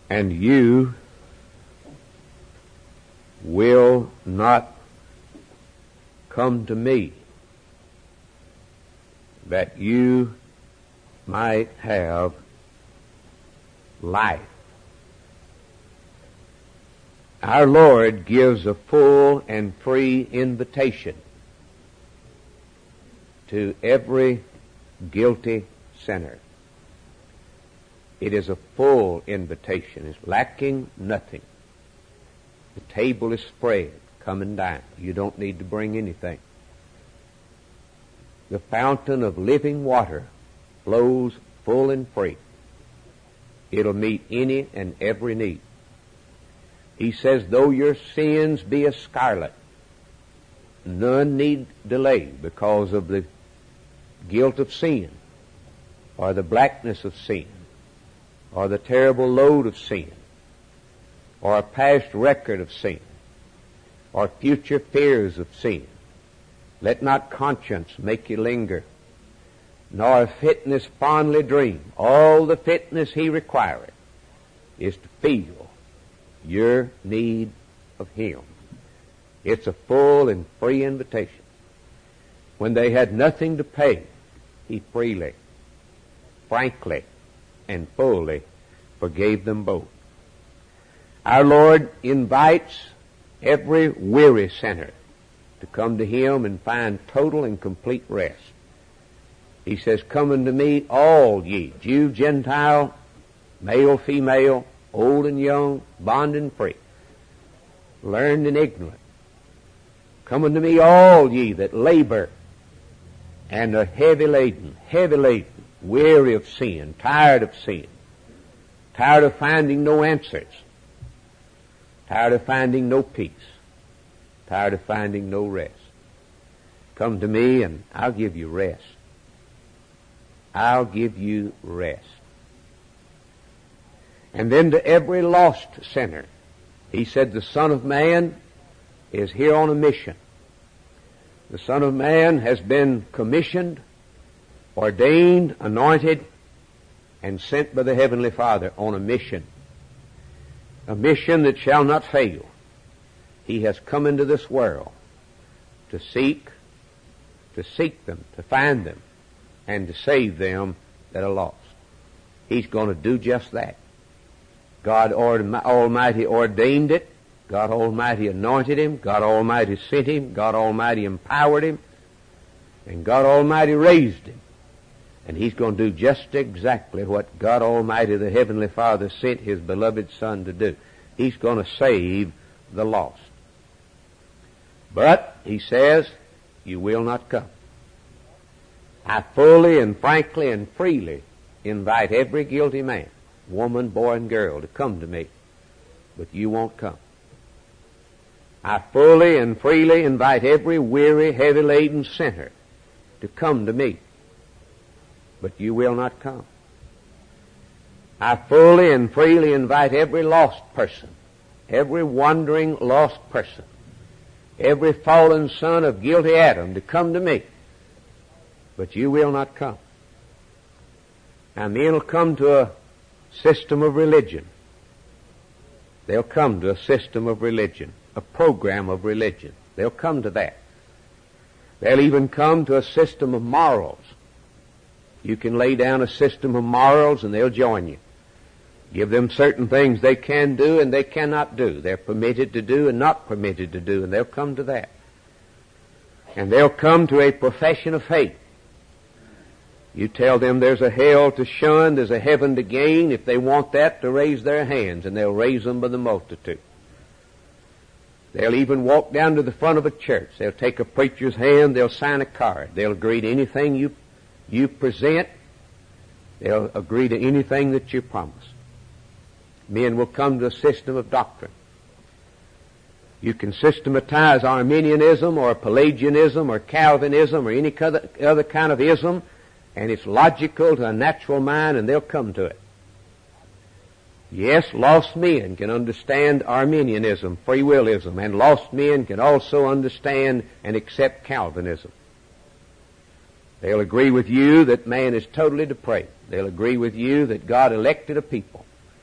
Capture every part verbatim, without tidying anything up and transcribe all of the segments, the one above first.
and you will not come to me that you might have life. Our Lord gives a full and free invitation to every guilty sinner. It is a full invitation. It's lacking nothing. The table is spread. Come and dine. You don't need to bring anything. The fountain of living water flows full and free. It'll meet any and every need. He says, though your sins be as scarlet, none need delay because of the guilt of sin, or the blackness of sin, or the terrible load of sin, or a past record of sin, or future fears of sin. Let not conscience make you linger, nor fitness fondly dream. All the fitness he requireth is to feel your need of him. It's a full and free invitation. When they had nothing to pay, he freely, frankly, and fully forgave them both. Our Lord invites every weary sinner to come to him and find total and complete rest. He says, come unto me all ye, Jew, Gentile, male, female, old and young, bond and free, learned and ignorant. Come unto me all ye that labor and are heavy laden, heavy laden, weary of sin, tired of sin, tired of finding no answers, tired of finding no peace, tired of finding no rest. Come to me and I'll give you rest. I'll give you rest. And then to every lost sinner, he said, the Son of Man is here on a mission. The Son of Man has been commissioned, ordained, anointed, and sent by the Heavenly Father on a mission. A mission that shall not fail. He has come into this world to seek, to seek them, to find them, and to save them that are lost. He's going to do just that. God Almighty ordained it. God Almighty anointed him. God Almighty sent him. God Almighty empowered him. And God Almighty raised him. And he's going to do just exactly what God Almighty, the Heavenly Father, sent his beloved Son to do. He's going to save the lost. But, he says, you will not come. I fully and frankly and freely invite every guilty man, woman, boy, and girl to come to me, but you won't come. I fully and freely invite every weary, heavy-laden sinner to come to me, but you will not come. I fully and freely invite every lost person, every wandering lost person, every fallen son of guilty Adam to come to me, but you will not come. Now, men will come to a system of religion. They'll come to a system of religion, a program of religion. They'll come to that. They'll even come to a system of morals. You can lay down a system of morals and they'll join you. Give them certain things they can do and they cannot do. They're permitted to do and not permitted to do, and they'll come to that. And they'll come to a profession of faith. You tell them there's a hell to shun, there's a heaven to gain. If they want that, to raise their hands, and they'll raise them by the multitude. They'll even walk down to the front of a church. They'll take a preacher's hand, they'll sign a card. They'll agree to anything you, you present. They'll agree to anything that you promise. Men will come to a system of doctrine. You can systematize Arminianism or Pelagianism or Calvinism or any other, other kind of ism, and it's logical to a natural mind, and they'll come to it. Yes, lost men can understand Arminianism, free willism, and lost men can also understand and accept Calvinism. They'll agree with you that man is totally depraved. They'll agree with you that God elected a people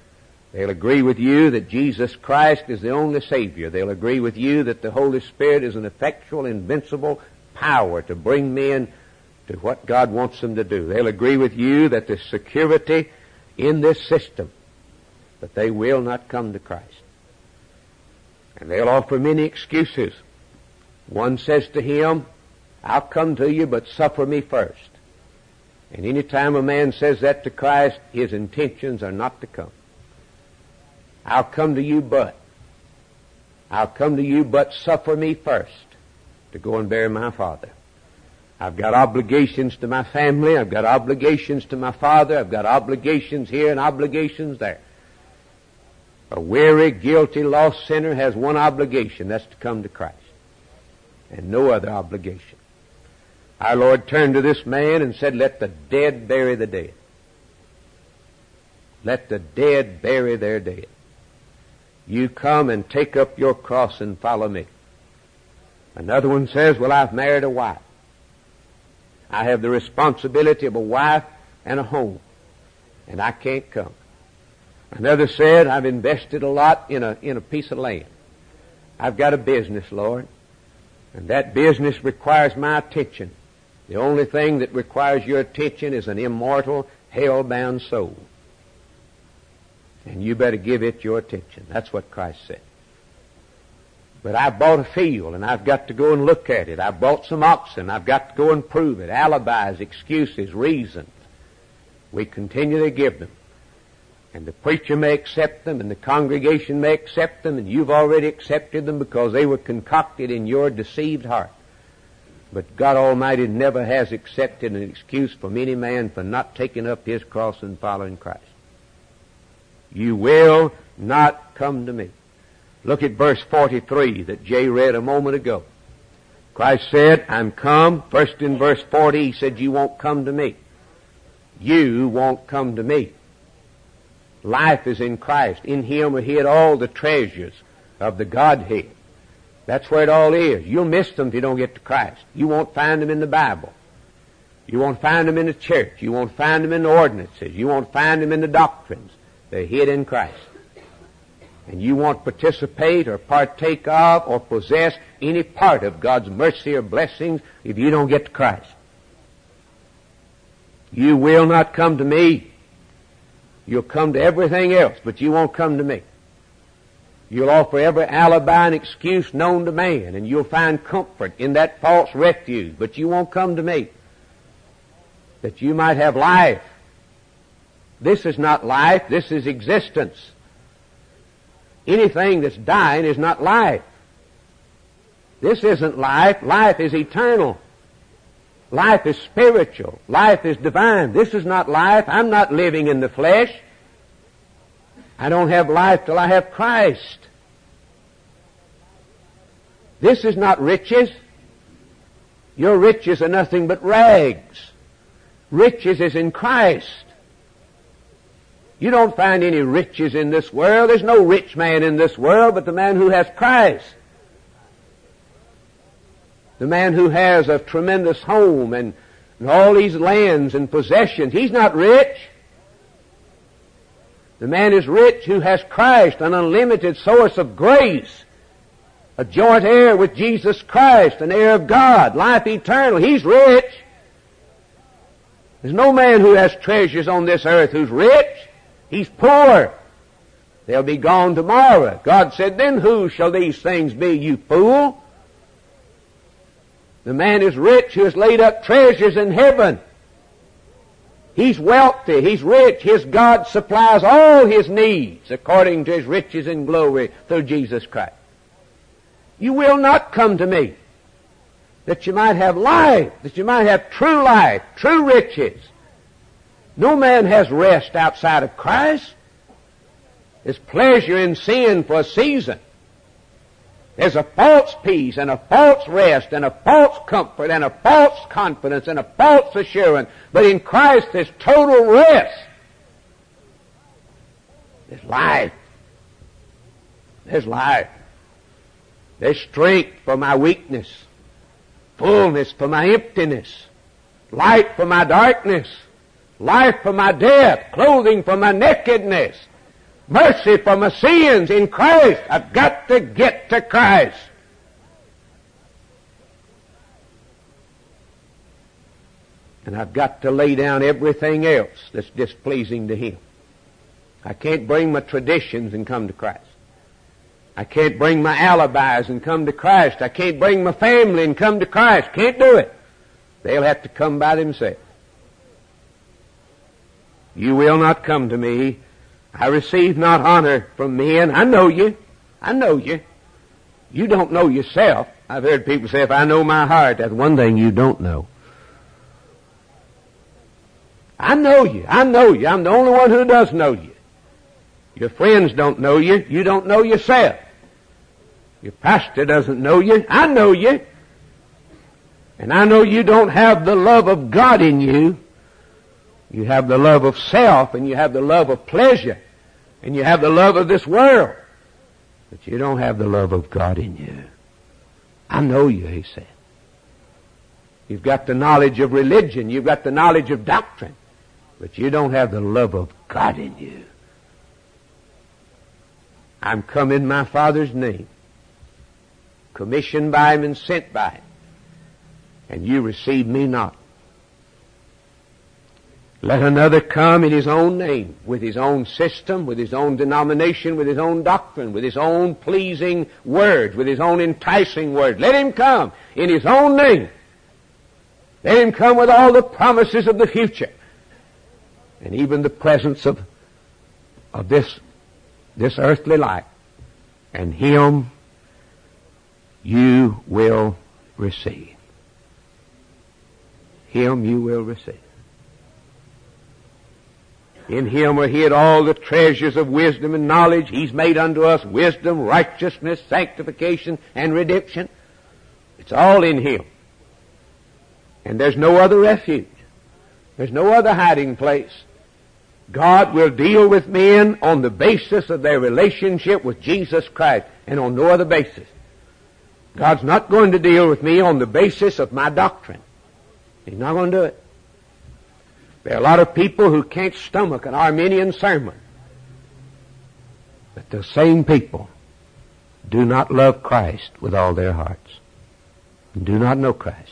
They'll agree with you that Jesus Christ is the only Savior. They'll agree with you that the Holy Spirit is an effectual, invincible power to bring men to what God wants them to do. They'll agree with you that there's security in this system, but they will not come to Christ. And they'll offer many excuses. One says to him, I'll come to you, but suffer me first. And any time a man says that to Christ, his intentions are not to come. I'll come to you, but. I'll come to you, but suffer me first to go and bury my father. I've got obligations to my family. I've got obligations to my father. I've got obligations here and obligations there. A weary, guilty, lost sinner has one obligation. That's to come to Christ. And no other obligation. Our Lord turned to this man and said, let the dead bury the dead. Let the dead bury their dead. You come and take up your cross and follow me. Another one says, well, I've married a wife. I have the responsibility of a wife and a home, and I can't come. Another said, I've invested a lot in a, in a piece of land. I've got a business, Lord, and that business requires my attention. The only thing that requires your attention is an immortal, hell-bound soul. And you better give it your attention. That's what Christ said. But I bought a field, and I've got to go and look at it. I bought some oxen. I've got to go and prove it. Alibis, excuses, reasons. We continually give them. And the preacher may accept them, and the congregation may accept them, and you've already accepted them because they were concocted in your deceived heart. But God Almighty never has accepted an excuse from any man for not taking up his cross and following Christ. You will not come to me. Look at verse forty-three that Jay read a moment ago. Christ said, I'm come. First in verse forty, he said, you won't come to me. You won't come to me. Life is in Christ. In Him are hid all the treasures of the Godhead. That's where it all is. You'll miss them if you don't get to Christ. You won't find them in the Bible. You won't find them in the church. You won't find them in the ordinances. You won't find them in the doctrines. They're hid in Christ. And you won't participate or partake of or possess any part of God's mercy or blessings if you don't get to Christ. You will not come to me. You'll come to everything else, but you won't come to me. You'll offer every alibi and excuse known to man, and you'll find comfort in that false refuge, but you won't come to me. That you might have life. This is not life, this is existence. Anything that's dying is not life. This isn't life. Life is eternal. Life is spiritual. Life is divine. This is not life. I'm not living in the flesh. I don't have life till I have Christ. This is not riches. Your riches are nothing but rags. Riches is in Christ. You don't find any riches in this world. There's no rich man in this world but the man who has Christ. The man who has a tremendous home and, and all these lands and possessions. He's not rich. The man is rich who has Christ, an unlimited source of grace, a joint heir with Jesus Christ, an heir of God, life eternal. He's rich. There's no man who has treasures on this earth who's rich. He's poor. They'll be gone tomorrow. God said, then who shall these things be, you fool? The man is rich who has laid up treasures in heaven. He's wealthy. He's rich. His God supplies all his needs according to his riches and glory through Jesus Christ. You will not come to me that you might have life, that you might have true life, true riches. No man has rest outside of Christ. There's pleasure in sin for a season. There's a false peace and a false rest and a false comfort and a false confidence and a false assurance. But in Christ there's total rest. There's life. There's life. There's strength for my weakness, fullness for my emptiness, light for my darkness, life for my death, clothing for my nakedness. mercy for my sins in Christ. I've got to get to Christ. And I've got to lay down everything else that's displeasing to Him. I can't bring my traditions and come to Christ. I can't bring my alibis and come to Christ. I can't bring my family and come to Christ. Can't do it. They'll have to come by themselves. You will not come to me. I receive not honor from men. I know you. I know you. You don't know yourself. I've heard people say, if I know my heart, that's one thing you don't know. I know you. I know you. I'm the only one who does know you. Your friends don't know you. You don't know yourself. Your pastor doesn't know you. I know you. And I know you don't have the love of God in you. You have the love of self, and you have the love of pleasure, and you have the love of this world. But you don't have the love of God in you. I know you, he said. You've got the knowledge of religion. You've got the knowledge of doctrine. But you don't have the love of God in you. I'm come in my Father's name, commissioned by Him and sent by Him, and you receive me not. Let another come in his own name, with his own system, with his own denomination, with his own doctrine, with his own pleasing words, with his own enticing words. Let him come in his own name. Let him come with all the promises of the future, and even the presence of, of this, this earthly life. And him you will receive. Him you will receive. In Him are hid all the treasures of wisdom and knowledge. He's made unto us wisdom, righteousness, sanctification, and redemption. It's all in Him. And there's no other refuge. There's no other hiding place. God will deal with men on the basis of their relationship with Jesus Christ, and on no other basis. God's not going to deal with me on the basis of my doctrine. He's not going to do it. There are a lot of people who can't stomach an Arminian sermon. But the same people do not love Christ with all their hearts, and do not know Christ.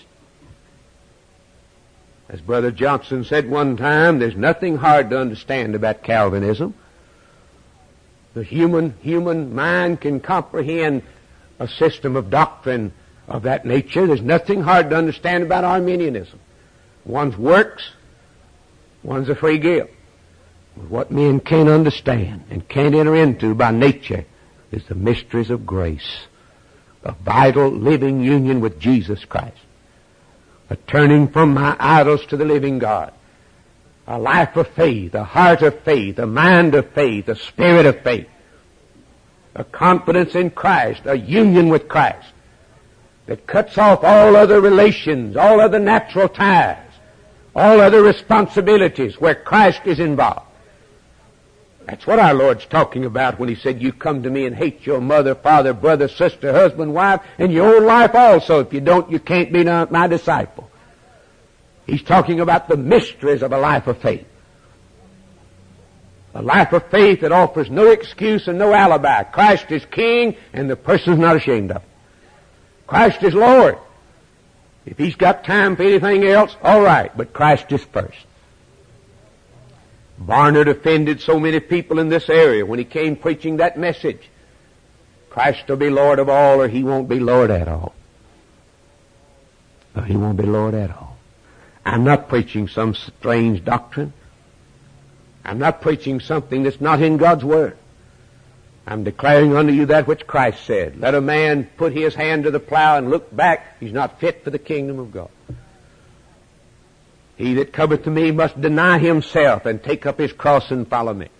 As Brother Johnson said one time, there's nothing hard to understand about Calvinism. The human, human mind can comprehend a system of doctrine of that nature. There's nothing hard to understand about Arminianism. One's works, one's a free gift. What men can't understand and can't enter into by nature is the mysteries of grace, a vital, living union with Jesus Christ, a turning from my idols to the living God, a life of faith, a heart of faith, a mind of faith, a spirit of faith, a confidence in Christ, a union with Christ that cuts off all other relations, all other natural ties, all other responsibilities where Christ is involved. That's what our Lord's talking about when He said, you come to me and hate your mother, father, brother, sister, husband, wife, and your own life also. If you don't, you can't be my disciple. He's talking about the mysteries of a life of faith. A life of faith that offers no excuse and no alibi. Christ is King, and the person's not ashamed of it. Christ is Lord. If He's got time for anything else, all right, but Christ is first. Barnard offended so many people in this area when he came preaching that message. Christ will be Lord of all, or He won't be Lord at all. Or He won't be Lord at all. I'm not preaching some strange doctrine. I'm not preaching something that's not in God's Word. I'm declaring unto you that which Christ said. Let a man put his hand to the plow and look back. He's not fit for the kingdom of God. He that cometh to me must deny himself and take up his cross and follow me.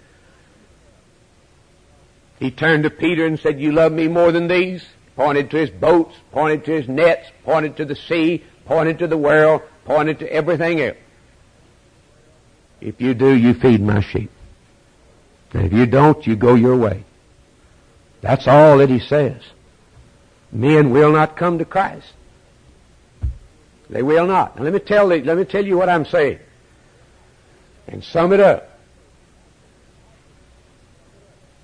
He turned to Peter and said, you love me more than these? Pointed to his boats, pointed to his nets, pointed to the sea, pointed to the world, pointed to everything else. If you do, you feed my sheep. And if you don't, you go your way. That's all that he says. Men will not come to Christ. They will not. Now let me tell you, let me tell you what I'm saying, and sum it up.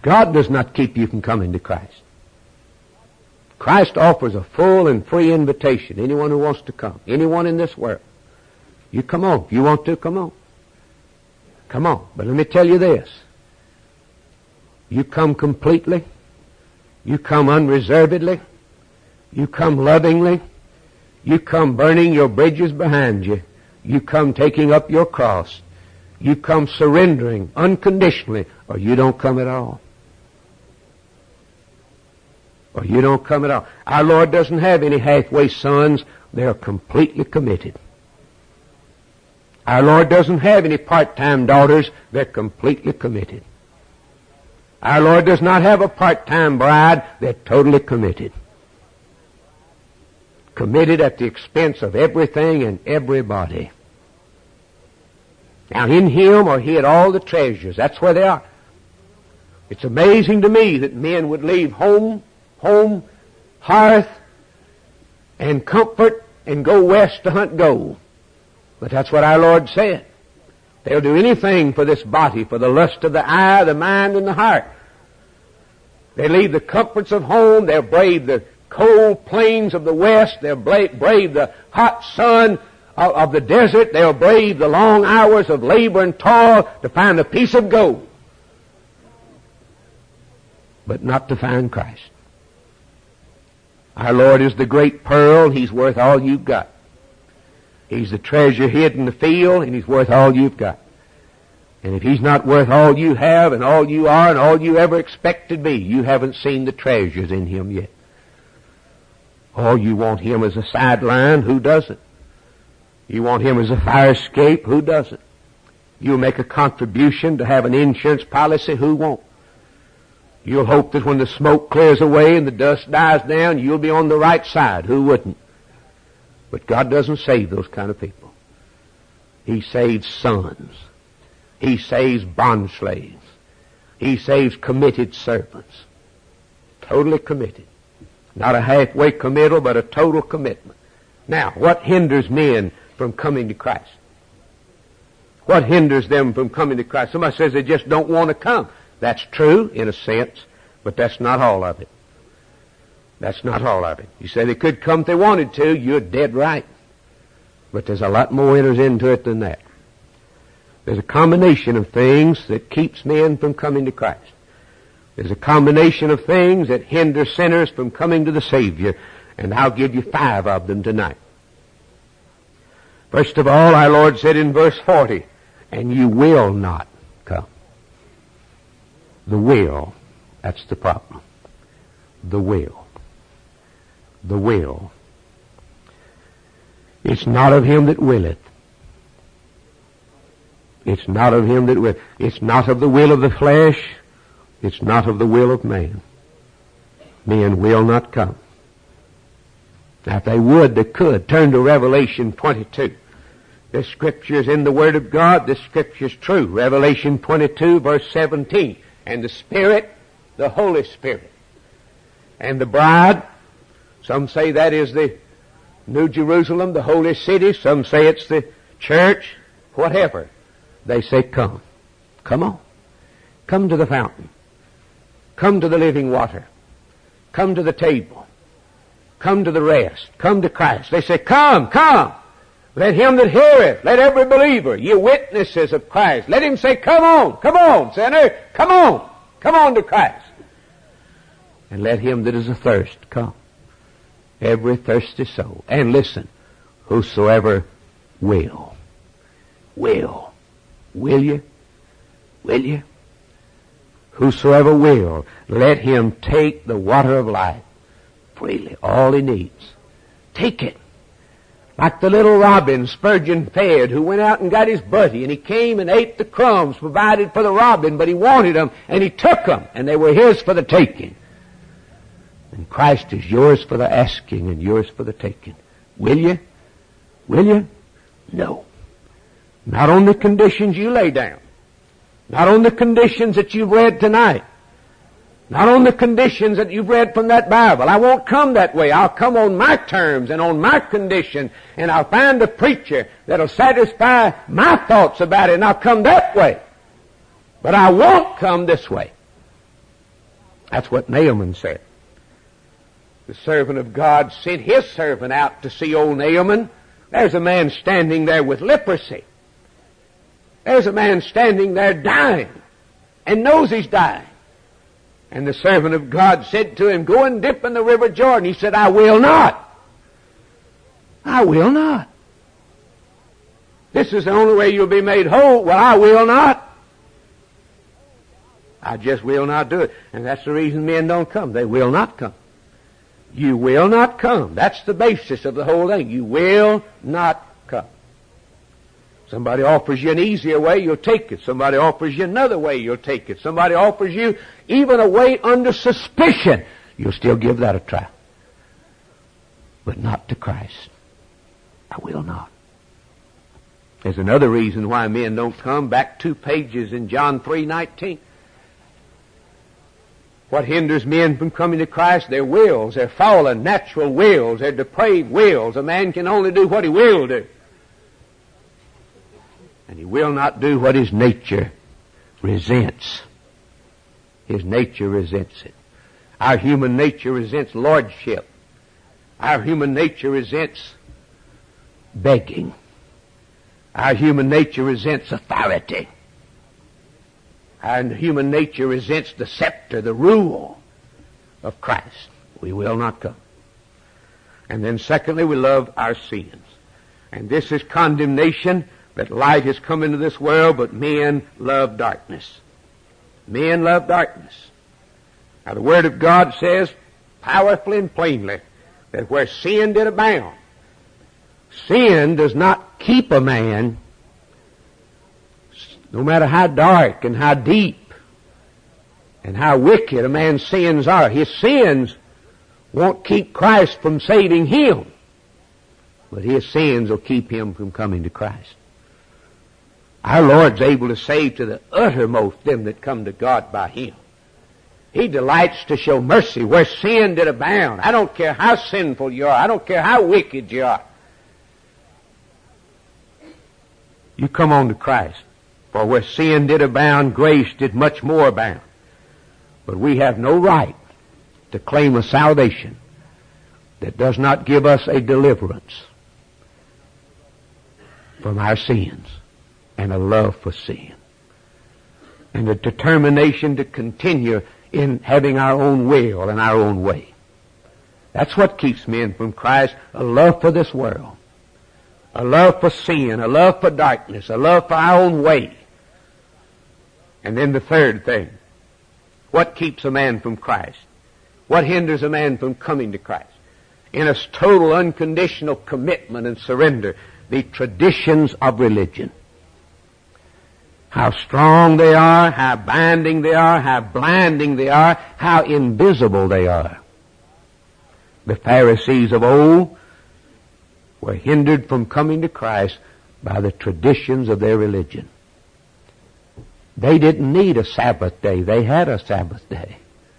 God does not keep you from coming to Christ. Christ offers a full and free invitation. Anyone who wants to come. Anyone in this world. You come on. If you want to, come on. Come on. But let me tell you this. You come completely. You come unreservedly. You come lovingly. You come burning your bridges behind you. You come taking up your cross. You come surrendering unconditionally, or you don't come at all. Or you don't come at all. Our Lord doesn't have any halfway sons. They're completely committed. Our Lord doesn't have any part-time daughters. They're completely committed. Our Lord does not have a part-time bride. They're totally committed. Committed at the expense of everything and everybody. Now in Him are hid all the treasures. That's where they are. It's amazing to me that men would leave home, home, hearth, and comfort and go west to hunt gold. But that's what our Lord said. They'll do anything for this body, for the lust of the eye, the mind, and the heart. They leave the comforts of home. They'll brave the cold plains of the west. They'll brave the hot sun of, of the desert. They'll brave the long hours of labor and toil to find a piece of gold. But not to find Christ. Our Lord is the great pearl. He's worth all you've got. He's the treasure hid in the field, and He's worth all you've got. And if He's not worth all you have and all you are and all you ever expect to be, you haven't seen the treasures in Him yet. Oh, you want Him as a sideline? Who doesn't? You want Him as a fire escape? Who doesn't? You'll make a contribution to have an insurance policy? Who won't? You'll hope that when the smoke clears away and the dust dies down, you'll be on the right side. Who wouldn't? But God doesn't save those kind of people. He saves sons. He saves bond slaves. He saves committed servants. Totally committed. Not a halfway committal, but a total commitment. Now, what hinders men from coming to Christ? What hinders them from coming to Christ? Somebody says they just don't want to come. That's true, in a sense, but that's not all of it. That's not all of it. You say they could come if they wanted to. You're dead right. But there's a lot more enters into it than that. There's a combination of things that keeps men from coming to Christ. There's a combination of things that hinder sinners from coming to the Savior, and I'll give you five of them tonight. First of all, our Lord said in verse forty, and you will not come. The will, that's the problem. The will. The will. It's not of him that willeth. It's not of him that willeth. It's not of the will of the flesh. It's not of the will of man. Men will not come. Now, if they would, they could. Turn to Revelation twenty-two. This scripture is in the Word of God. This scripture is true. Revelation twenty-two, verse seventeen. And the Spirit, the Holy Spirit, and the bride, some say that is the New Jerusalem, the holy city. Some say it's the church. Whatever. They say, come. Come on. Come to the fountain. Come to the living water. Come to the table. Come to the rest. Come to Christ. They say, come, come. Let him that heareth, let every believer, ye witnesses of Christ, let him say, come on, come on, sinner, come on, come on to Christ. And let him that is athirst come. Every thirsty soul. And listen, whosoever will. Will. Will you? Will you? Whosoever will, let him take the water of life freely. All he needs. Take it. Like the little robin Spurgeon fed, who went out and got his buddy, and he came and ate the crumbs provided for the robin, but he wanted them, and he took them, and they were his for the taking. And Christ is yours for the asking and yours for the taking. Will you? Will you? No. Not on the conditions you lay down. Not on the conditions that you've read tonight. Not on the conditions that you've read from that Bible. I won't come that way. I'll come on my terms and on my condition, and I'll find a preacher that'll satisfy my thoughts about it, and I'll come that way. But I won't come this way. That's what Naaman said. The servant of God sent his servant out to see old Naaman. There's a man standing there with leprosy. There's a man standing there dying and knows he's dying. And the servant of God said to him, go and dip in the river Jordan. He said, I will not. I will not. This is the only way you'll be made whole. Well, I will not. I just will not do it. And that's the reason men don't come. They will not come. You will not come. That's the basis of the whole thing. You will not come. Somebody offers you an easier way, you'll take it. Somebody offers you another way, you'll take it. Somebody offers you even a way under suspicion, you'll still give that a try. But not to Christ. I will not. There's another reason why men don't come. Back two pages in John three nineteen. What hinders men from coming to Christ? Their wills, their fallen natural wills, their depraved wills. A man can only do what he will do. And he will not do what his nature resents. His nature resents it. Our human nature resents lordship. Our human nature resents begging. Our human nature resents authority. Our human nature resents the scepter, the rule of Christ. We will not come. And then secondly, we love our sins. And this is condemnation, that light has come into this world, but men love darkness. Men love darkness. Now the Word of God says powerfully and plainly that where sin did abound, sin does not keep a man, no matter how dark and how deep and how wicked a man's sins are. His sins won't keep Christ from saving him, but his sins will keep him from coming to Christ. Our Lord's able to save to the uttermost them that come to God by Him. He delights to show mercy where sin did abound. I don't care how sinful you are. I don't care how wicked you are. You come on to Christ. For where sin did abound, grace did much more abound. But we have no right to claim a salvation that does not give us a deliverance from our sins and a love for sin and a determination to continue in having our own will and our own way. That's what keeps men from Christ, a love for this world, a love for sin, a love for darkness, a love for our own way. And then the third thing, what keeps a man from Christ? What hinders a man from coming to Christ? In a total unconditional commitment and surrender, the traditions of religion. How strong they are, how binding they are, how blinding they are, how invisible they are. The Pharisees of old were hindered from coming to Christ by the traditions of their religion. They didn't need a Sabbath day. They had a Sabbath day.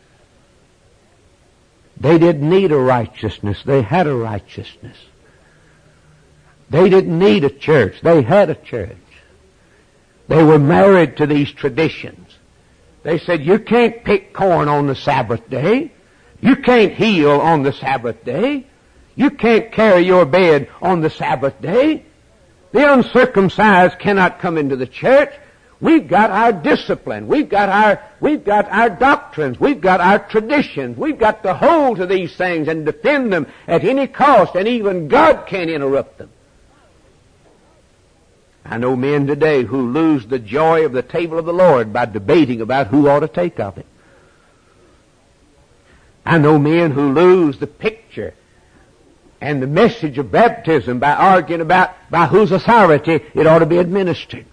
They didn't need a righteousness. They had a righteousness. They didn't need a church. They had a church. They were married to these traditions. They said, you can't pick corn on the Sabbath day. You can't heal on the Sabbath day. You can't carry your bed on the Sabbath day. The uncircumcised cannot come into the church. We've got our discipline. We've got our, we've got our doctrines. We've got our traditions. We've got to hold to these things and defend them at any cost, and even God can't interrupt them. I know men today who lose the joy of the table of the Lord by debating about who ought to take of it. I know men who lose the picture and the message of baptism by arguing about by whose authority it ought to be administered.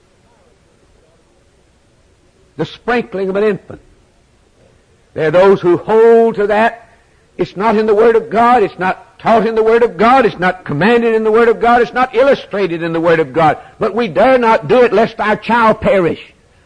The sprinkling of an infant. There are those who hold to that. It's not in the Word of God. It's not taught in the Word of God. It's not commanded in the Word of God. It's not illustrated in the Word of God. But we dare not do it lest our child perish.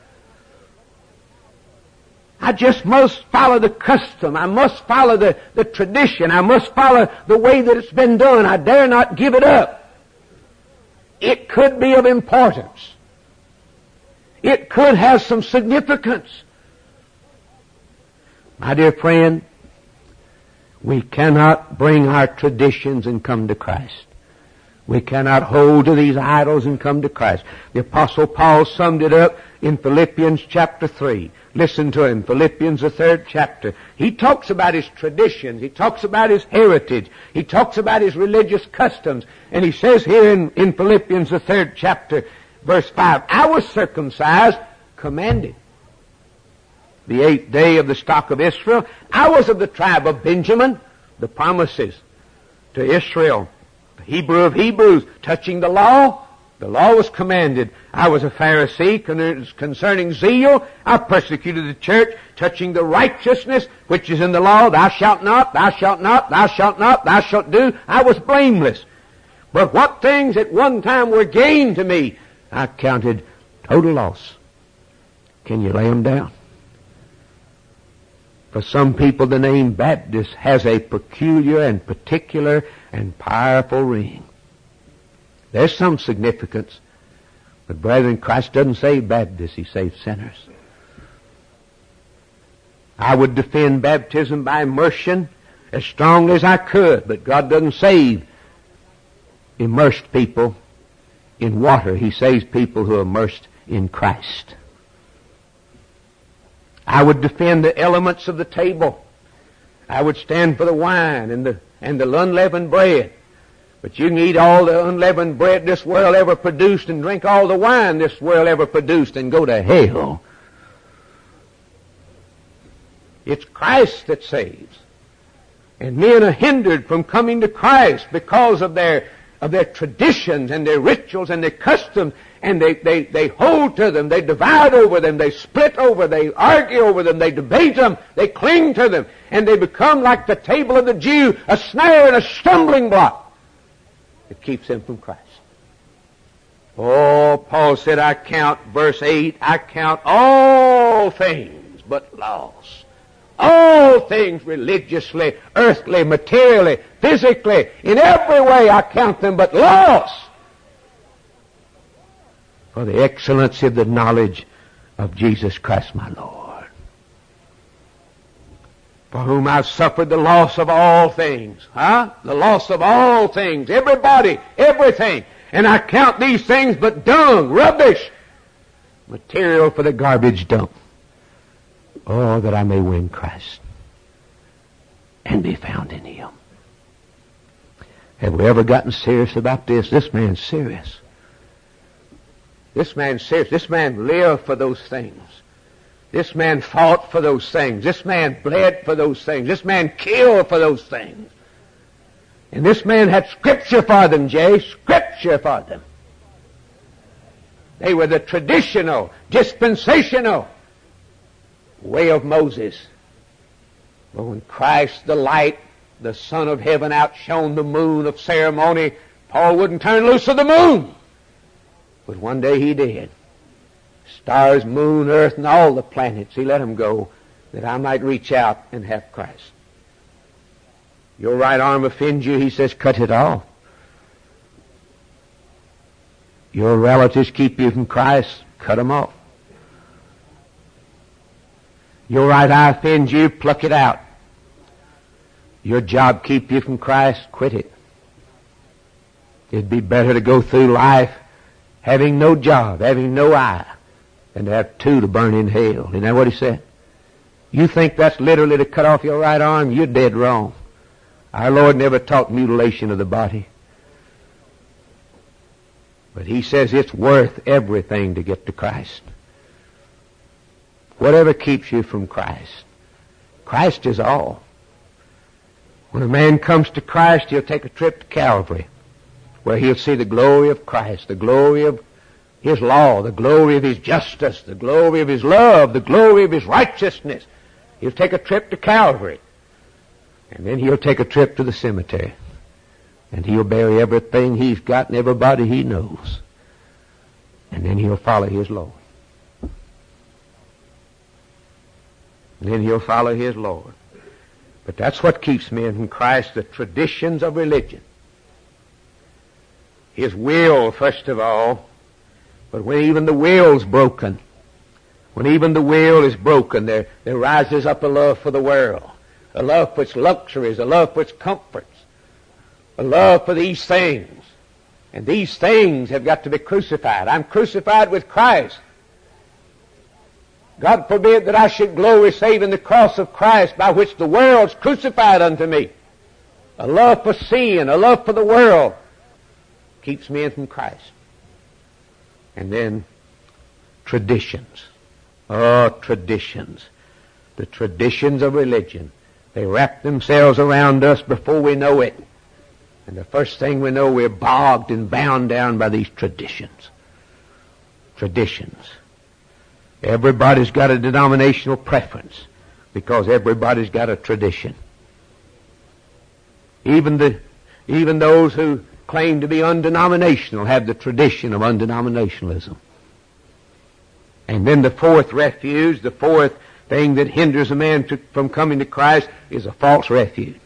I just must follow the custom. I must follow the, the tradition. I must follow the way that it's been done. I dare not give it up. It could be of importance. It could have some significance. My dear friend, we cannot bring our traditions and come to Christ. We cannot hold to these idols and come to Christ. The Apostle Paul summed it up in Philippians chapter three. Listen to him, Philippians the third chapter. He talks about his traditions. He talks about his heritage. He talks about his religious customs. And he says here in, in Philippians the third chapter, verse five, I was circumcised, commanded, the eighth day of the stock of Israel. I was of the tribe of Benjamin. The promises to Israel, the Hebrew of Hebrews, touching the law. The law was commanded. I was a Pharisee concerning zeal. I persecuted the church, touching the righteousness which is in the law. Thou shalt not, thou shalt not, thou shalt not, thou shalt do. I was blameless. But what things at one time were gain to me, I counted total loss. Can you lay them down? For some people, the name Baptist has a peculiar and particular and powerful ring. There's some significance. But brethren, Christ doesn't save Baptists, He saves sinners. I would defend baptism by immersion as strongly as I could, but God doesn't save immersed people in water. He saves people who are immersed in Christ. I would defend the elements of the table. I would stand for the wine and the, and the unleavened bread. But you can eat all the unleavened bread this world ever produced and drink all the wine this world ever produced and go to hell. It's Christ that saves. And men are hindered from coming to Christ because of their of their traditions and their rituals and their customs, and they, they, they hold to them, they divide over them, they split over, they argue over them, they debate them, they cling to them, and they become like the table of the Jew, a snare and a stumbling block that keeps them from Christ. Oh, Paul said, I count, verse eight, I count all things but loss. All things religiously, earthly, materially, physically, in every way I count them but loss for the excellency of the knowledge of Jesus Christ my Lord, for whom I've suffered the loss of all things. Huh? The loss of all things, everybody, everything. And I count these things but dung, rubbish, material for the garbage dump. Oh, that I may win Christ and be found in Him. Have we ever gotten serious about this? This man's serious. This man's serious. This man lived for those things. This man fought for those things. This man bled for those things. This man killed for those things. And this man had Scripture for them, Jay. Scripture for them. They were the traditional, dispensational way of Moses. But when Christ, the light, the Son of heaven, outshone the moon of ceremony, Paul wouldn't turn loose of the moon. But one day he did. Stars, moon, earth, and all the planets, he let them go that I might reach out and have Christ. Your right arm offends you, he says, cut it off. Your relatives keep you from Christ, cut them off. Your right eye offends you, pluck it out. Your job keep you from Christ, quit it. It'd be better to go through life having no job, having no eye, than to have two to burn in hell. Isn't that what he said? You think that's literally to cut off your right arm? You're dead wrong. Our Lord never taught mutilation of the body. But He says it's worth everything to get to Christ. Whatever keeps you from Christ. Christ is all. When a man comes to Christ, he'll take a trip to Calvary, where he'll see the glory of Christ, the glory of His law, the glory of His justice, the glory of His love, the glory of His righteousness. He'll take a trip to Calvary. And then he'll take a trip to the cemetery. And he'll bury everything he's got and everybody he knows. And then he'll follow his Lord. And then he'll follow his Lord. But that's what keeps men from Christ, the traditions of religion. His will, first of all. But when even the will's broken, when even the will is broken, there, there rises up a love for the world, a love for its luxuries, a love for its comforts, a love for these things. And these things have got to be crucified. I'm crucified with Christ. God forbid that I should glory save in the cross of Christ, by which the world's crucified unto me. A love for sin, a love for the world keeps me in from Christ. And then traditions. Oh, traditions. The traditions of religion. They wrap themselves around us before we know it. And the first thing we know, we're bogged and bound down by these traditions. Traditions. Everybody's got a denominational preference because everybody's got a tradition. Even the, even those who claim to be undenominational have the tradition of undenominationalism. And then the fourth refuge, the fourth thing that hinders a man to, from coming to Christ is a false refuge.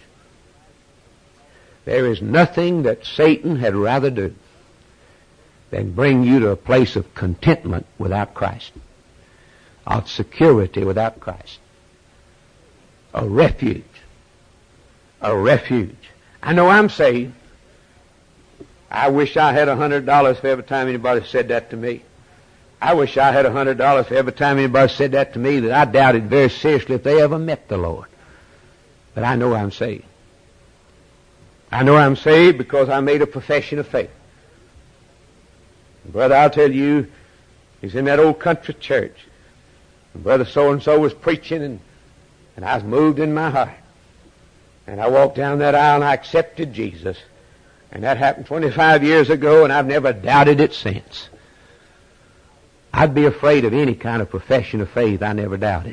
There is nothing that Satan had rather do than bring you to a place of contentment without Christ, of security without Christ. A refuge. A refuge. I know I'm saved. I wish I had a hundred dollars for every time anybody said that to me. I wish I had a hundred dollars for every time anybody said that to me, that I doubted very seriously if they ever met the Lord. But I know I'm saved. I know I'm saved because I made a profession of faith. Brother, I'll tell you, he's in that old country church. And Brother so-and-so was preaching, and, and I was moved in my heart. And I walked down that aisle and I accepted Jesus. And that happened twenty-five years ago, and I've never doubted it since. I'd be afraid of any kind of profession of faith I never doubted.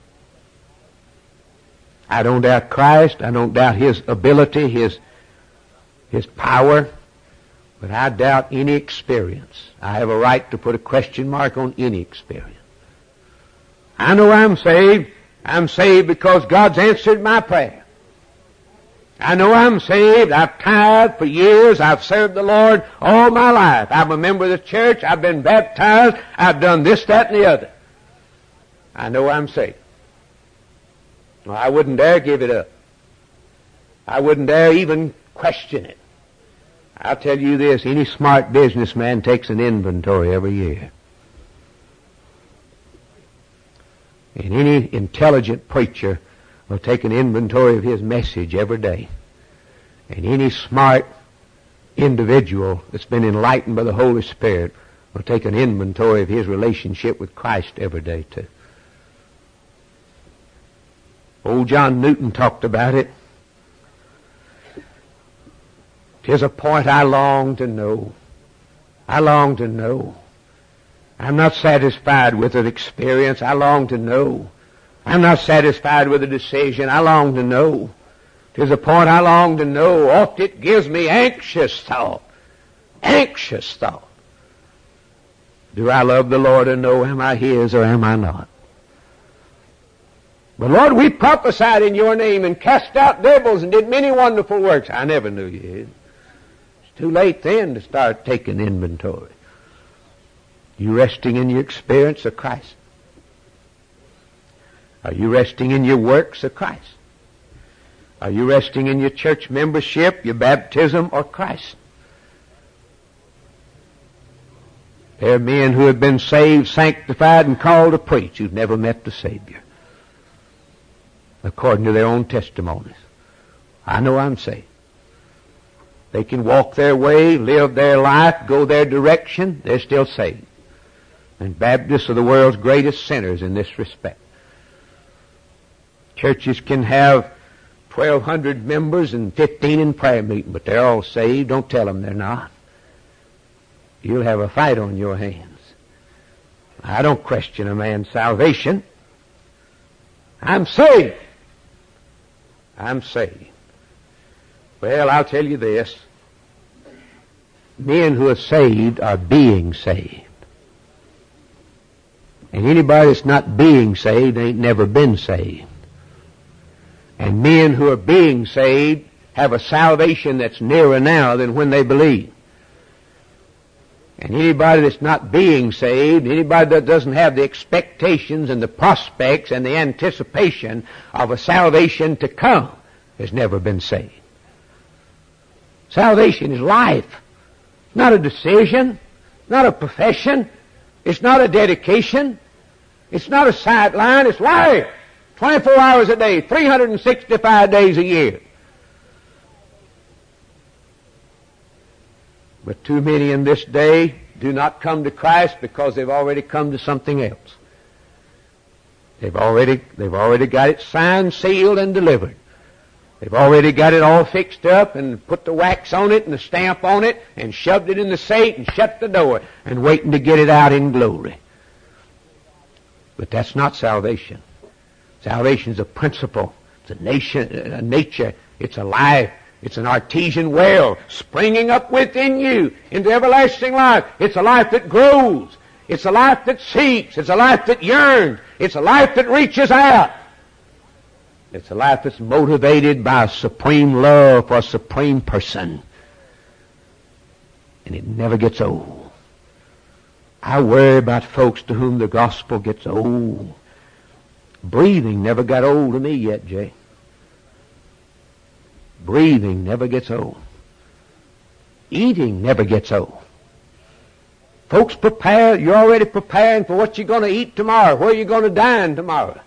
I don't doubt Christ. I don't doubt His ability, His, His power. But I doubt any experience. I have a right to put a question mark on any experience. I know I'm saved. I'm saved because God's answered my prayer. I know I'm saved. I've tithed for years. I've served the Lord all my life. I'm a member of the church. I've been baptized. I've done this, that, and the other. I know I'm saved. Well, I wouldn't dare give it up. I wouldn't dare even question it. I'll tell you this, any smart businessman takes an inventory every year. And any intelligent preacher will take an inventory of his message every day. And any smart individual that's been enlightened by the Holy Spirit will take an inventory of his relationship with Christ every day too. Old John Newton talked about it. "'Tis a point I long to know. I long to know. I'm not satisfied with an experience. I long to know. I'm not satisfied with a decision. I long to know. 'Tis a point I long to know. Oft it gives me anxious thought. Anxious thought. Do I love the Lord and know, am I His or am I not? But Lord, we prophesied in your name and cast out devils and did many wonderful works. I never knew you. It's too late then to start taking inventory. You resting in your experience of Christ? Are you resting in your works of Christ? Are you resting in your church membership, your baptism, or Christ? There are men who have been saved, sanctified, and called to preach who've never met the Savior, according to their own testimonies. I know I'm saved. They can walk their way, live their life, go their direction. They're still saved. And Baptists are the world's greatest sinners in this respect. Churches can have twelve hundred members and fifteen in prayer meeting, but they're all saved. Don't tell them they're not. You'll have a fight on your hands. I don't question a man's salvation. I'm saved. I'm saved. Well, I'll tell you this. Men who are saved are being saved. And anybody that's not being saved ain't never been saved. And men who are being saved have a salvation that's nearer now than when they believe. And anybody that's not being saved, anybody that doesn't have the expectations and the prospects and the anticipation of a salvation to come has never been saved. Salvation is life. It's not a decision, not a profession, it's not a dedication, it's not a sideline, it's life. twenty-four hours a day, three hundred sixty-five days a year. But too many in this day do not come to Christ because they've already come to something else. They've already, they've already got it signed, sealed, and delivered. They've already got it all fixed up and put the wax on it and the stamp on it and shoved it in the safe and shut the door and waiting to get it out in glory. But that's not salvation. Salvation is a principle. It's a nation, a nature. It's a life. It's an artesian well springing up within you into everlasting life. It's a life that grows. It's a life that seeks. It's a life that yearns. It's a life that reaches out. It's a life that's motivated by a supreme love for a supreme person. And it never gets old. I worry about folks to whom the gospel gets old. Breathing never got old to me yet, Jay. Breathing never gets old. Eating never gets old. Folks prepare, you're already preparing for what you're going to eat tomorrow, where you're going to dine tomorrow.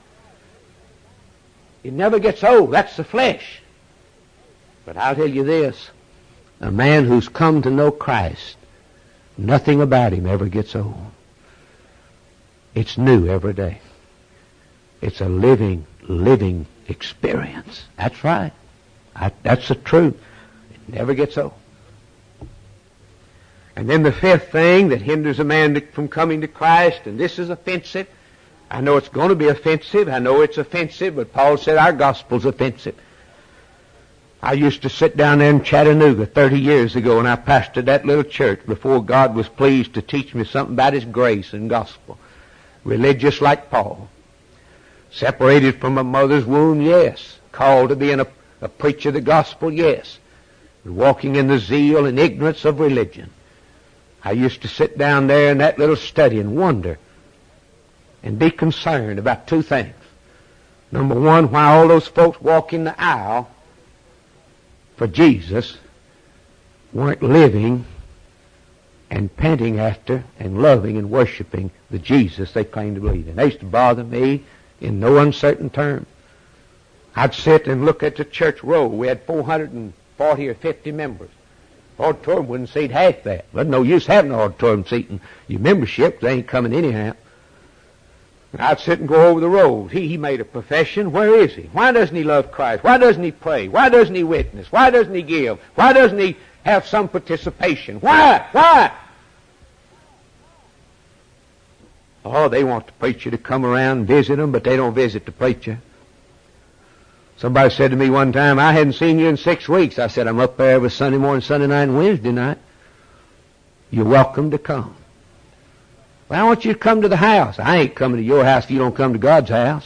It never gets old. That's the flesh. But I'll tell you this, a man who's come to know Christ, nothing about him ever gets old. It's new every day. It's a living, living experience. That's right. I, that's the truth. It never gets old. And then the fifth thing that hinders a man to, from coming to Christ, and this is offensive. I know it's going to be offensive. I know it's offensive, but Paul said our gospel's offensive. I used to sit down there in Chattanooga thirty years ago, and I pastored that little church before God was pleased to teach me something about His grace and gospel. Religious like Paul. Separated from a mother's womb, yes. Called to be an, a, a preacher of the gospel, yes. But walking in the zeal and ignorance of religion. I used to sit down there in that little study and wonder and be concerned about two things. Number one, why all those folks walking the aisle for Jesus weren't living and panting after and loving and worshiping the Jesus they claimed to believe in. They used to bother me in no uncertain terms. I'd sit and look at the church roll. We had four hundred forty or fifty members. Auditorium wouldn't seat half that. Wasn't no use having an auditorium seating your membership. They ain't coming anyhow. And I'd sit and go over the rolls. He, he made a profession. Where is he? Why doesn't he love Christ? Why doesn't he pray? Why doesn't he witness? Why doesn't he give? Why doesn't he have some participation? Why? Why? Oh, they want the preacher to come around and visit them, but they don't visit the preacher. Somebody said to me one time, I hadn't seen you in six weeks. I said, I'm up there every Sunday morning, Sunday night, and Wednesday night. You're welcome to come. Well, I want you to come to the house. I ain't coming to your house if you don't come to God's house.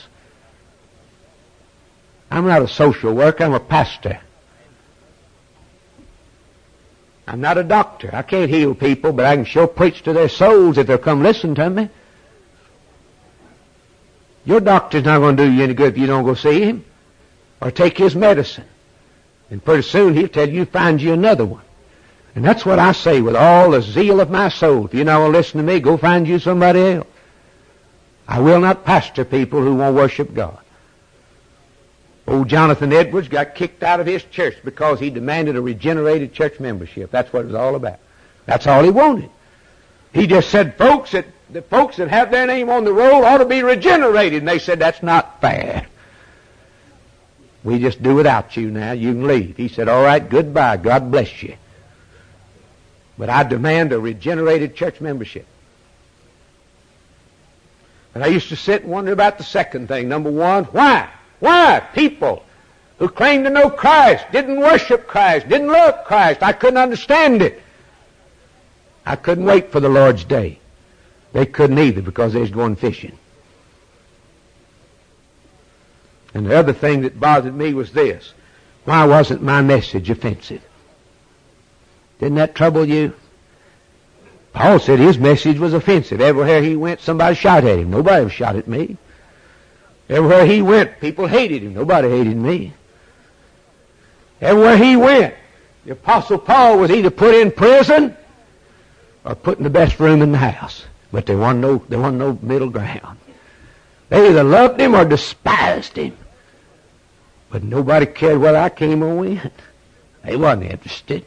I'm not a social worker. I'm a pastor. I'm not a doctor. I can't heal people, but I can sure preach to their souls if they'll come listen to me. Your doctor's not going to do you any good if you don't go see him or take his medicine. And pretty soon he'll tell you, find you another one. And that's what I say with all the zeal of my soul. If you're not going to listen to me, go find you somebody else. I will not pastor people who won't worship God. Old Jonathan Edwards got kicked out of his church because he demanded a regenerated church membership. That's what it was all about. That's all he wanted. He just said, folks that the folks that have their name on the roll ought to be regenerated. And they said, that's not fair. We just do without you now. You can leave. He said, all right, goodbye. God bless you. But I demand a regenerated church membership. And I used to sit and wonder about the second thing. Number one, why? Why? People who claimed to know Christ, didn't worship Christ, didn't love Christ. I couldn't understand it. I couldn't wait for the Lord's day. They couldn't either because they was going fishing. And the other thing that bothered me was this. Why wasn't my message offensive? Didn't that trouble you? Paul said his message was offensive. Everywhere he went, somebody shot at him. Nobody ever shot at me. Everywhere he went, people hated him. Nobody hated me. Everywhere he went, the Apostle Paul was either put in prison or put in the best room in the house. But there wasn't no, there wasn't no middle ground. They either loved him or despised him. But nobody cared whether I came or went. They wasn't interested.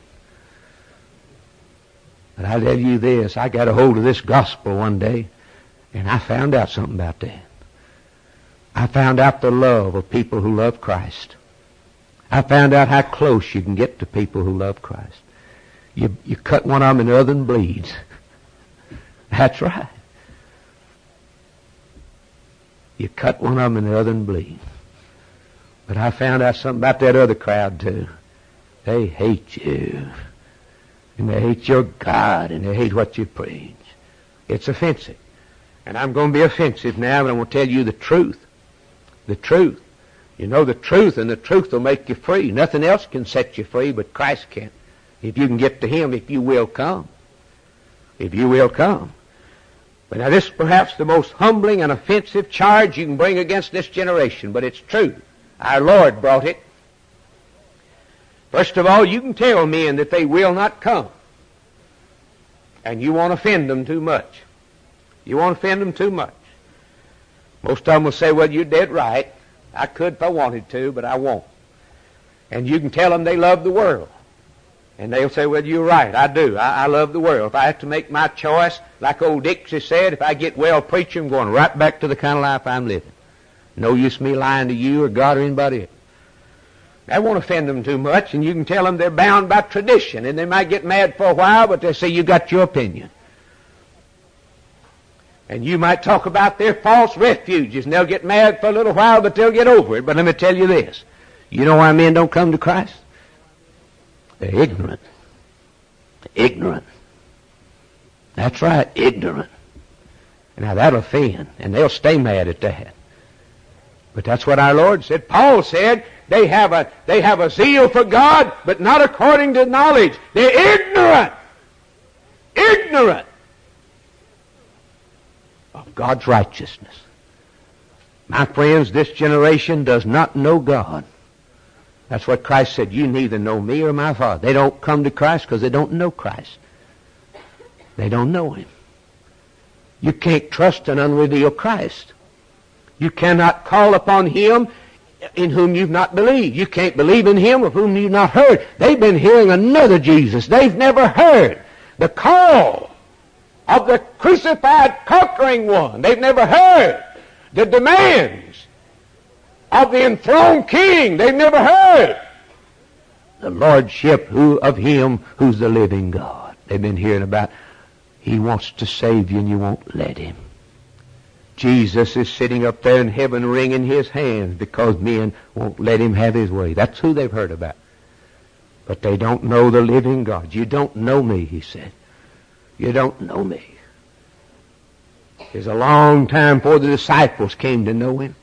But I tell you this, I got a hold of this gospel one day, and I found out something about that. I found out the love of people who love Christ. I found out how close you can get to people who love Christ. You, you cut one of them and the other one bleeds. That's right. You cut one of them and the other one bleeds. But I found out something about that other crowd too. They hate you. And they hate your God, and they hate what you preach. It's offensive. And I'm going to be offensive now, but I'm going to tell you the truth. The truth. You know the truth, and the truth will make you free. Nothing else can set you free, but Christ can. If you can get to Him, if you will come. If you will come. But now this is perhaps the most humbling and offensive charge you can bring against this generation, but it's true. Our Lord brought it. First of all, you can tell men that they will not come. And you won't offend them too much. You won't offend them too much. Most of them will say, well, you're dead right. I could if I wanted to, but I won't. And you can tell them they love the world. And they'll say, well, you're right, I do. I, I love the world. If I have to make my choice, like old Dixie said, if I get well preaching, I'm going right back to the kind of life I'm living. No use me lying to you or God or anybody else. That won't offend them too much, and you can tell them they're bound by tradition, and they might get mad for a while, but they say, you got your opinion. And you might talk about their false refuges, and they'll get mad for a little while, but they'll get over it. But let me tell you this. You know why men don't come to Christ? They're ignorant. Ignorant. That's right, ignorant. Now that'll offend, and they'll stay mad at that. But that's what our Lord said. Paul said, They have a they have a zeal for God, but not according to knowledge. They're ignorant. Ignorant of God's righteousness. My friends, this generation does not know God. That's what Christ said. You neither know me or my Father. They don't come to Christ because they don't know Christ. They don't know Him. You can't trust an unrevealed Christ. You cannot call upon Him in whom you've not believed. You can't believe in Him of whom you've not heard. They've been hearing another Jesus. They've never heard the call of the crucified conquering one. They've never heard the demands of the enthroned King. They've never heard the lordship who, of Him who's the living God. They've been hearing about He wants to save you and you won't let Him. Jesus is sitting up there in heaven wringing His hands because men won't let Him have His way. That's who they've heard about. But they don't know the living God. You don't know me, He said. You don't know me. It's a long time before the disciples came to know Him.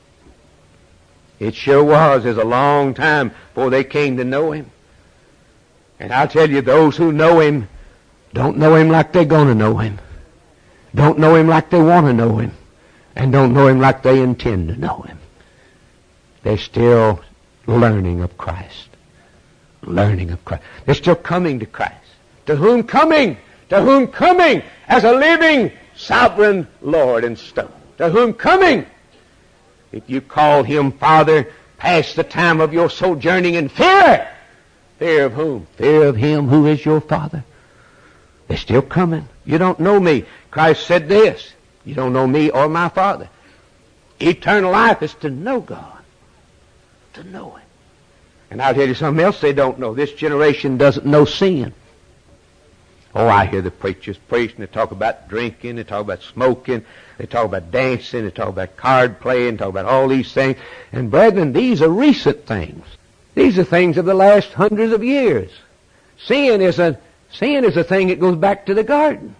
It sure was. It's a long time before they came to know Him. And I'll tell you, those who know Him don't know Him like they're going to know Him. Don't know Him like they want to know Him. And don't know Him like they intend to know Him. They're still learning of Christ. Learning of Christ. They're still coming to Christ. To whom coming? To whom coming as a living, sovereign Lord and stone. To whom coming? If you call Him Father, pass the time of your sojourning in fear. Fear of whom? Fear of Him who is your Father. They're still coming. You don't know me. Christ said this. You don't know me or my Father. Eternal life is to know God. To know Him. And I'll tell you something else they don't know. This generation doesn't know sin. Oh, I hear the preachers preach, and they talk about drinking, they talk about smoking, they talk about dancing, they talk about card playing, talk about all these things. And brethren, these are recent things. These are things of the last hundreds of years. Sin is a, sin is a thing that goes back to the garden.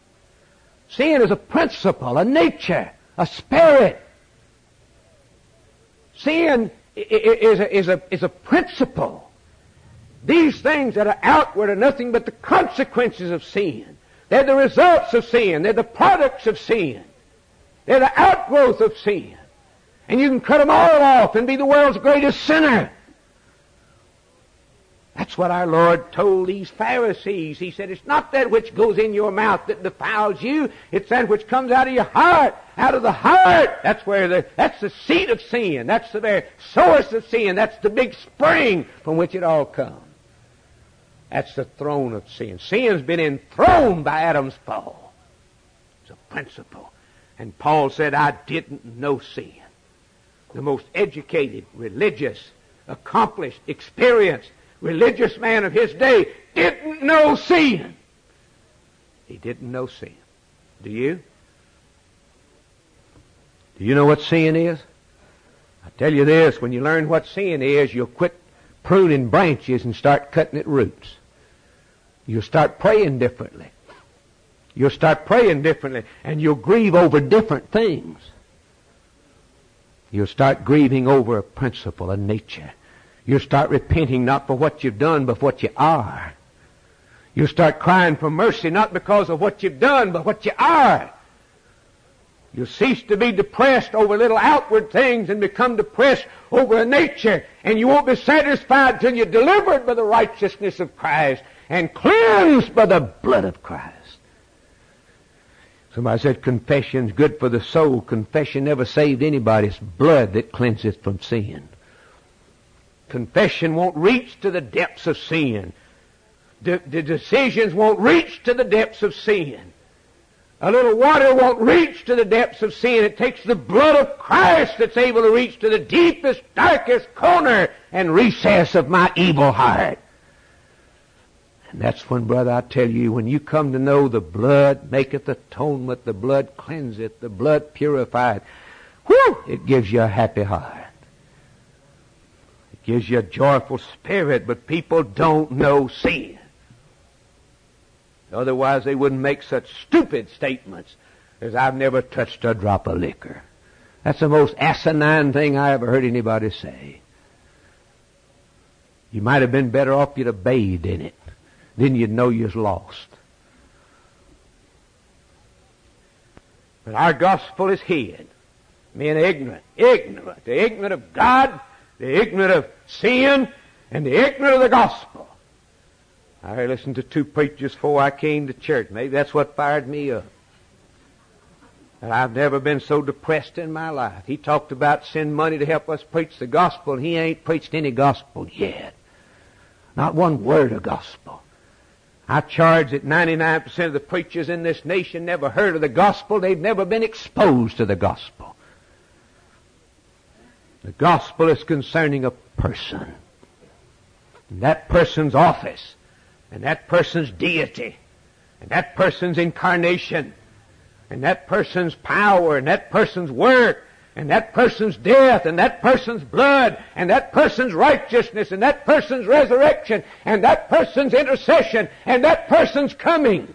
Sin is a principle, a nature, a spirit. Sin is a, is a, is a principle. These things that are outward are nothing but the consequences of sin. They're the results of sin. They're the products of sin. They're the outgrowth of sin. And you can cut them all off and be the world's greatest sinner. That's what our Lord told these Pharisees. He said, it's not that which goes in your mouth that defiles you. It's that which comes out of your heart. Out of the heart. That's where the, that's the seat of sin. That's the very source of sin. That's the big spring from which it all comes. That's the throne of sin. Sin's been enthroned by Adam's fall. It's a principle. And Paul said, I didn't know sin. The most educated, religious, accomplished, experienced, religious man of his day didn't know sin. He didn't know sin. Do you? Do you know what sin is? I tell you this, when you learn what sin is, you'll quit pruning branches and start cutting at roots. You'll start praying differently. You'll start praying differently, and you'll grieve over different things. You'll start grieving over a principle, a nature. You'll start repenting not for what you've done, but what you are. You'll start crying for mercy not because of what you've done, but what you are. You'll cease to be depressed over little outward things and become depressed over a nature. And you won't be satisfied till you're delivered by the righteousness of Christ and cleansed by the blood of Christ. Somebody said confession's good for the soul. Confession never saved anybody. It's blood that cleanseth from sin. Confession won't reach to the depths of sin. The, the decisions won't reach to the depths of sin. A little water won't reach to the depths of sin. It takes the blood of Christ that's able to reach to the deepest, darkest corner and recess of my evil heart. And that's when, brother, I tell you, when you come to know the blood maketh atonement, the blood cleanseth, the blood purifieth, whew, it gives you a happy heart. It gives you a joyful spirit, but people don't know sin. Otherwise, they wouldn't make such stupid statements as, I've never touched a drop of liquor. That's the most asinine thing I ever heard anybody say. You might have been better off you'd have bathed in it. Then you'd know you was lost. But our gospel is hid. Men ignorant, ignorant. They're ignorant of God, they're ignorant of sin, and they're ignorant of the gospel. I listened to two preachers before I came to church. Maybe that's what fired me up. And I've never been so depressed in my life. He talked about send money to help us preach the gospel, and he ain't preached any gospel yet. Not one word of gospel. I charge that ninety-nine percent of the preachers in this nation never heard of the gospel. They've never been exposed to the gospel. The gospel is concerning a person. And that person's office. And that person's deity, and that person's incarnation, and that person's power, and that person's work, and that person's death, and that person's blood, and that person's righteousness, and that person's resurrection, and that person's intercession, and that person's coming.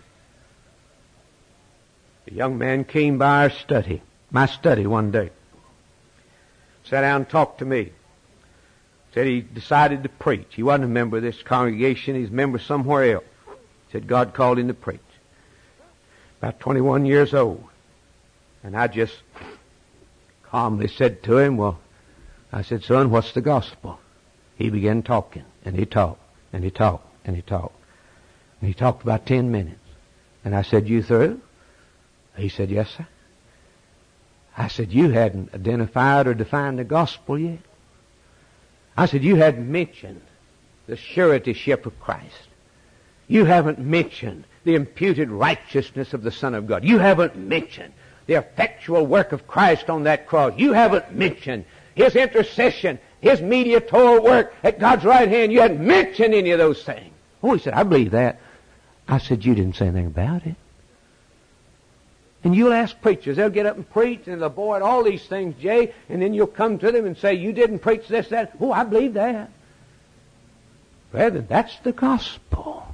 A young man came by our study, my study one day, sat down and talked to me. Said he decided to preach. He wasn't a member of this congregation. He's a member somewhere else. Said God called him to preach. About twenty-one years old. And I just calmly said to him, well, I said, son, what's the gospel? He began talking. And he talked. And he talked. And he talked. And he talked about ten minutes. And I said, you through? He said, yes, sir. I said, you hadn't identified or defined the gospel yet. I said, you hadn't mentioned the suretyship of Christ. You haven't mentioned the imputed righteousness of the Son of God. You haven't mentioned the effectual work of Christ on that cross. You haven't mentioned His intercession, His mediatorial work at God's right hand. You hadn't mentioned any of those things. Oh, he said, I believe that. I said, you didn't say anything about it. And you'll ask preachers, they'll get up and preach, and they'll avoid all these things, Jay, and then you'll come to them and say, you didn't preach this, that. Oh, I believe that. Brethren, that's the gospel.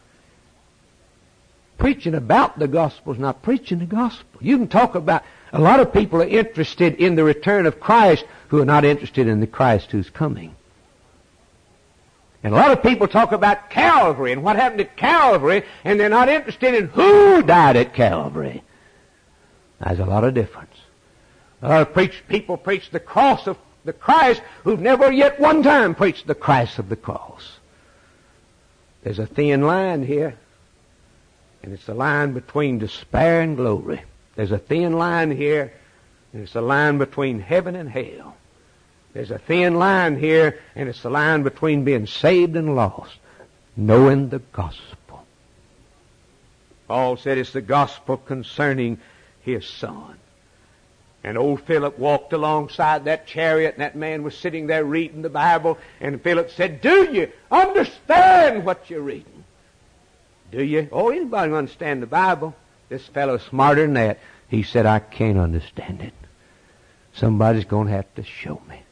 Preaching about the gospel is not preaching the gospel. You can talk about, a lot of people are interested in the return of Christ who are not interested in the Christ who's coming. And a lot of people talk about Calvary and what happened at Calvary, and they're not interested in who died at Calvary. There's a lot of difference. A lot of preach, people preach the cross of the Christ who've never yet one time preached the Christ of the cross. There's a thin line here, and it's the line between despair and glory. There's a thin line here, and it's the line between heaven and hell. There's a thin line here, and it's the line between being saved and lost, knowing the gospel. Paul said it's the gospel concerning his Son. And old Philip walked alongside that chariot, and that man was sitting there reading the Bible, and Philip said, "Do you understand what you're reading? Do you?" "Oh, anybody can understand the Bible." This fellow's smarter than that. He said, "I can't understand it. Somebody's going to have to show me."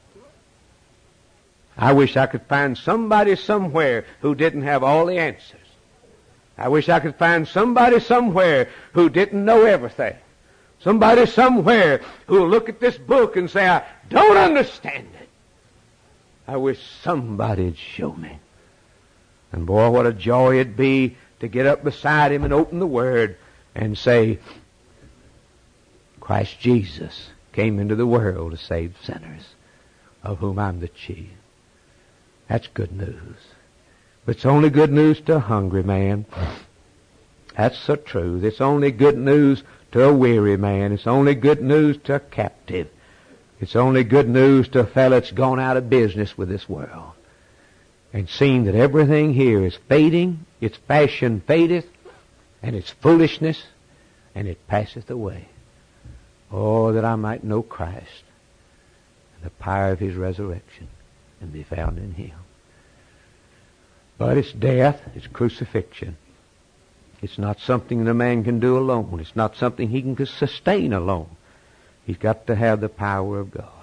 I wish I could find somebody somewhere who didn't have all the answers. I wish I could find somebody somewhere who didn't know everything. Somebody somewhere who will look at this book and say, "I don't understand it." I wish somebody'd show me. And boy, what a joy it'd be to get up beside him and open the Word and say, "Christ Jesus came into the world to save sinners, of whom I'm the chief." That's good news. But it's only good news to a hungry man. That's the truth. It's only good news to a weary man. It's only good news to a captive. It's only good news to a fellow that's gone out of business with this world and seen that everything here is fading, its fashion fadeth, and its foolishness, and it passeth away. Oh, that I might know Christ and the power of His resurrection and be found in Him. But it's death, it's crucifixion. It's not something that a man can do alone. It's not something he can sustain alone. He's got to have the power of God.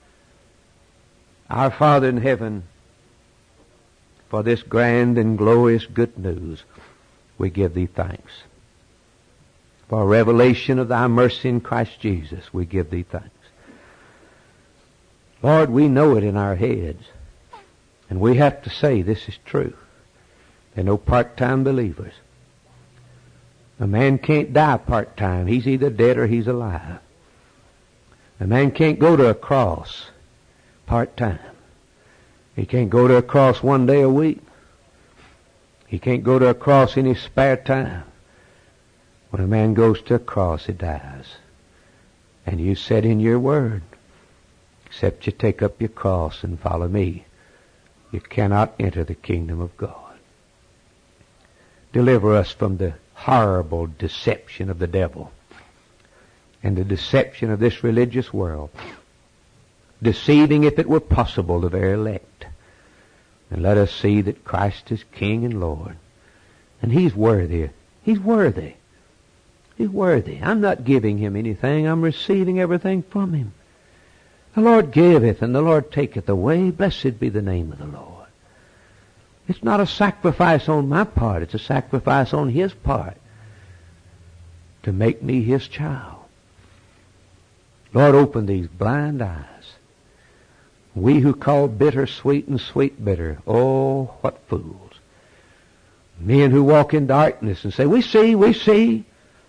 Our Father in heaven, for this grand and glorious good news, we give Thee thanks. For a revelation of Thy mercy in Christ Jesus, we give Thee thanks. Lord, we know it in our heads, and we have to say this is true. They're no part-time believers. A man can't die part-time. He's either dead or he's alive. A man can't go to a cross part-time. He can't go to a cross one day a week. He can't go to a cross in his spare time. When a man goes to a cross, he dies. And you said in your word, except you take up your cross and follow me, you cannot enter the kingdom of God. Deliver us from the horrible deception of the devil and the deception of this religious world, deceiving, if it were possible, the very elect. And let us see that Christ is King and Lord, and He's worthy. He's worthy. He's worthy. I'm not giving Him anything. I'm receiving everything from Him. The Lord giveth, and the Lord taketh away. Blessed be the name of the Lord. It's not a sacrifice on my part. It's a sacrifice on His part to make me His child. Lord, open these blind eyes. We who call bitter sweet and sweet bitter, oh, what fools. Men who walk in darkness and say, we see, we see.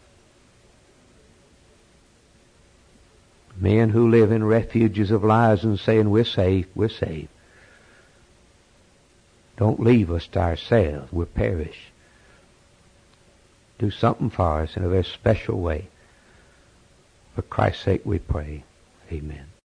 Men who live in refuges of lies and saying, we're safe, we're safe. Don't leave us to ourselves. We'll perish. Do something for us in a very special way. For Christ's sake we pray. Amen.